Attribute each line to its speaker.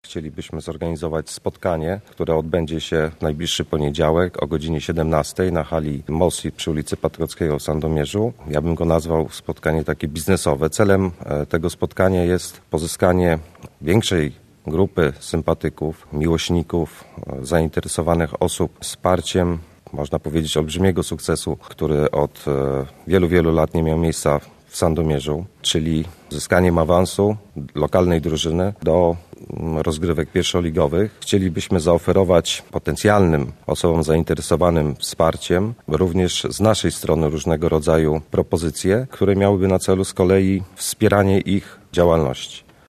Speaker 1: chcielibyśmy zorganizować spotkanie, które odbędzie się w najbliższy poniedziałek o godzinie 17 na hali Mosi przy ulicy Patrockiego w Sandomierzu. Ja bym go nazwał spotkanie takie biznesowe. Celem tego spotkania jest pozyskanie większej grupy sympatyków, miłośników, zainteresowanych osób wsparciem, można powiedzieć, olbrzymiego sukcesu, który od wielu lat nie miał miejsca w Sandomierzu, czyli zyskaniem awansu lokalnej drużyny do rozgrywek pierwszoligowych. Chcielibyśmy zaoferować potencjalnym osobom zainteresowanym wsparciem również z naszej strony różnego rodzaju propozycje, które miałyby na celu z kolei wspieranie ich działalności.